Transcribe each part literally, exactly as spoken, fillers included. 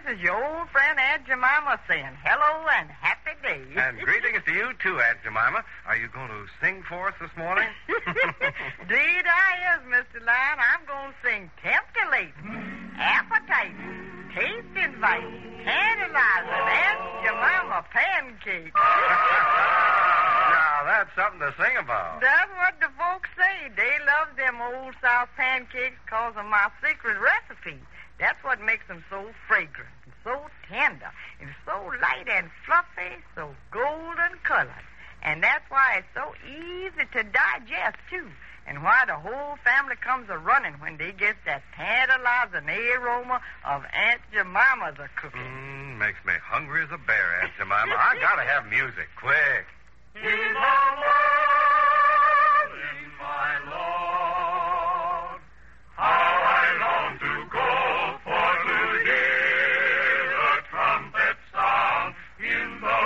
is your old friend Aunt Jemima saying hello and happy days. And greetings to you, too, Aunt Jemima. Are you going to sing for us this morning? Indeed I is, Mister Lion. I'm going to sing tempting-lating, appetizing, taste-inviting, tantalizing, Aunt Jemima pancakes. Now, that's something to sing about. That's what the folks say. They love them old South pancakes because of my secret recipe. That's what makes them so fragrant and so tender and so light and fluffy, so golden colored. And that's why it's so easy to digest, too. And why the whole family comes a-running when they get that tantalizing aroma of Aunt Jemima's a-cooking. Mm, makes me hungry as a bear, Aunt Jemima. I gotta have music, quick. In the morning, my Lord, how I long to go for to hear the trumpet sound in the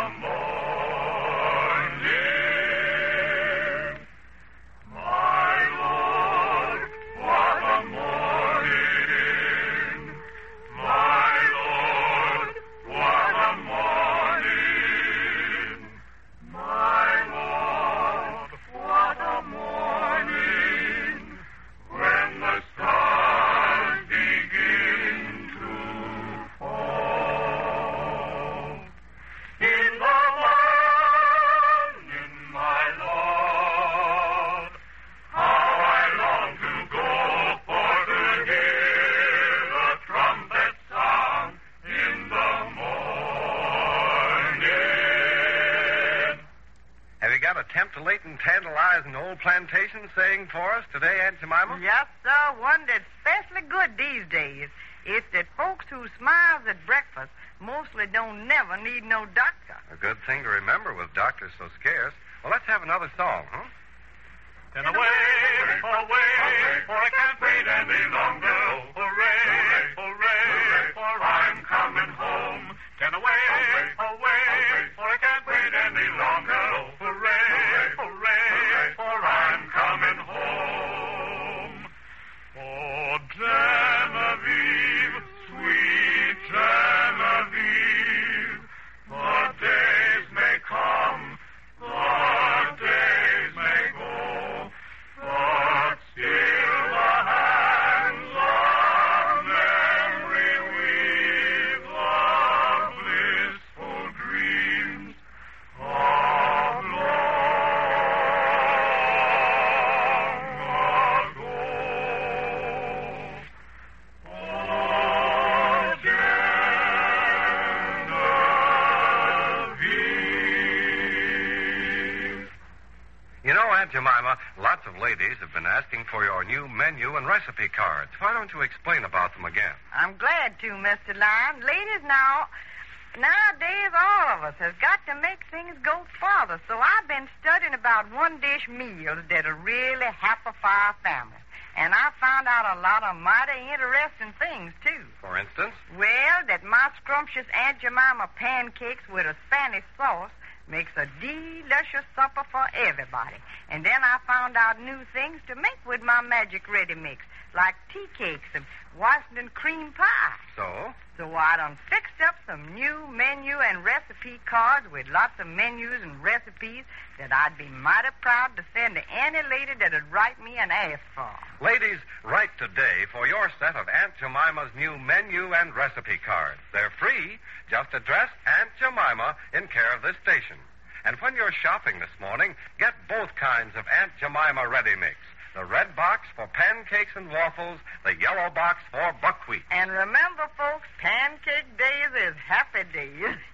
morning. My Lord, what a morning. My Lord, what a morning. My Lord, what a morning when the stars begin to fall. In the morning, my Lord, how I long to go for to hear the trumpet sound in the morning. Have you got a tempting, tantalizing old plantation saying for us today, Aunt Jemima? Yes, sir. One that's especially good these days is that folks who smiles at breakfast mostly don't never need no doctor. A good thing to remember with doctors so scarce. Well, let's have another song, huh? Then away, away, for I can't wait any longer. Hooray, hooray, for I'm coming home. Then away, away, for I can't wait any longer. Hooray, hooray, for I'm coming home. Oh, Genevieve, sweet Genevieve, the days may come, the days may go, but still the hands of memory weave the blissful dreams of long ago. Oh, Genevieve. You know, Aunt Jemima, lots of ladies have been asking for your new menu and recipe cards. Why don't you explain about them again? I'm glad to, Mister Lion. Ladies, now, nowadays all of us has got to make things go farther. So I've been studying about one-dish meals that are really happy for our family. And I found out a lot of mighty interesting things, too. For instance? Well, that my scrumptious Aunt Jemima pancakes with a Spanish sauce makes a delicious supper for everybody. And then I found out new things to make with my magic ready mix, like tea cakes and Washington cream pie. So? So I done fixed up some new menu and recipe cards with lots of menus and recipes that I'd be mighty proud to send to any lady that'd write me and ask for. Ladies, write today for your set of Aunt Jemima's new menu and recipe cards. They're free. Just address Aunt Jemima in care of this station. And when you're shopping this morning, get both kinds of Aunt Jemima Ready Mix. The red box for pancakes and waffles, the yellow box for buckwheat. And remember, folks, pancake days is happy days.